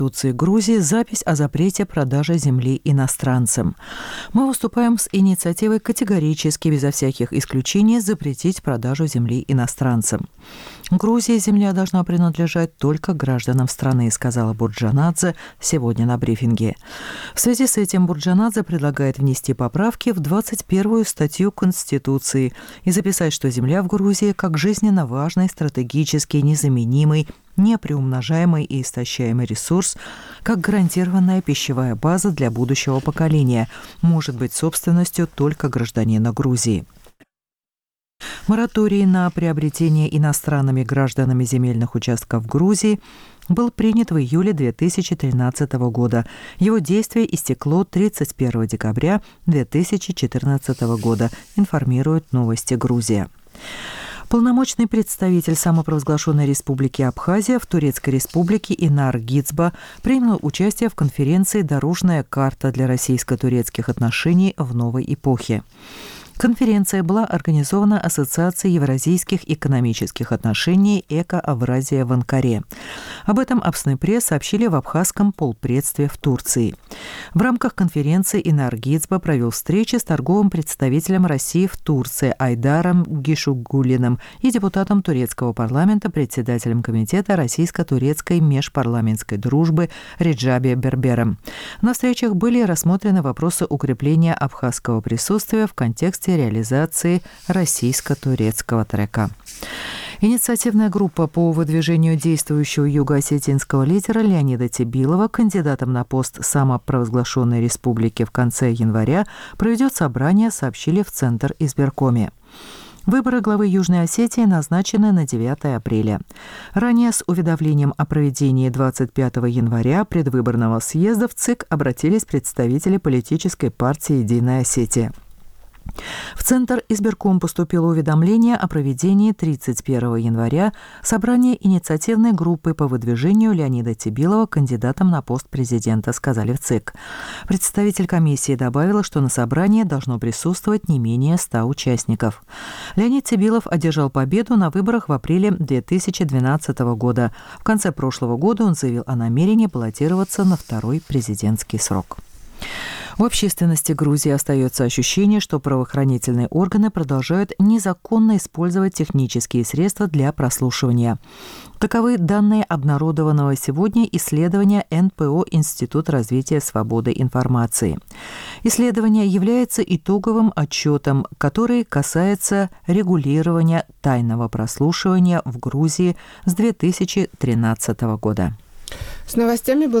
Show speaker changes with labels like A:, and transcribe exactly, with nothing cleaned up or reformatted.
A: Конституции Грузии запись о запрете продажи земли иностранцам. Мы выступаем с инициативой категорически, безо всяких исключений, запретить продажу земли иностранцам. Грузии земля должна принадлежать только гражданам страны, сказала Бурджанадзе сегодня на брифинге. В связи с этим Бурджанадзе предлагает внести поправки в двадцать первую статью Конституции и записать, что земля в Грузии как жизненно важный, стратегически незаменимый, неприумножаемый и истощаемый ресурс, как гарантированная пищевая база для будущего поколения, может быть собственностью только гражданина Грузии. Мораторий на приобретение иностранными гражданами земельных участков в Грузии был принят в июле две тысячи тринадцатого года. Его действие истекло тридцать первого декабря две тысячи четырнадцатого года, информирует «Новости Грузия». Полномочный представитель самопровозглашенной республики Абхазия в Турецкой республике Инар Гицба принял участие в конференции «Дорожная карта для российско-турецких отношений в новой эпохе». Конференция была организована Ассоциацией евразийских экономических отношений «Эко-Авразия» в Анкаре. Об этом Апснепресс сообщили в абхазском полпредстве в Турции. В рамках конференции Инар Гицба провел встречи с торговым представителем России в Турции Айдаром Гишугулиным и депутатом турецкого парламента, председателем комитета российско-турецкой межпарламентской дружбы Реджаби Бербером. На встречах были рассмотрены вопросы укрепления абхазского присутствия в контексте реализации российско-турецкого трека. Инициативная группа по выдвижению действующего юго-осетинского лидера Леонида Тебилова кандидатом на пост самопровозглашенной республики в конце января проведет собрание, сообщили в Центр избиркоме. Выборы главы Южной Осетии назначены на девятое апреля. Ранее с уведомлением о проведении двадцать пятого января предвыборного съезда в ЦИК обратились представители политической партии «Единая Осетия». В Центр избирком поступило уведомление о проведении тридцать первого января собрания инициативной группы по выдвижению Леонида Тебилова кандидатом на пост президента, сказали в ЦИК. Представитель комиссии добавила, что на собрании должно присутствовать не менее ста участников. Леонид Тебилов одержал победу на выборах в апреле две тысячи двенадцатого года. В конце прошлого года он заявил о намерении баллотироваться на второй президентский срок. У общественности Грузии остается ощущение, что правоохранительные органы продолжают незаконно использовать технические средства для прослушивания. Таковы данные обнародованного сегодня исследования эн пэ о «Институт развития свободы информации». Исследование является итоговым отчетом, который касается регулирования тайного прослушивания в Грузии с две тысячи тринадцатого года.
B: С новостями был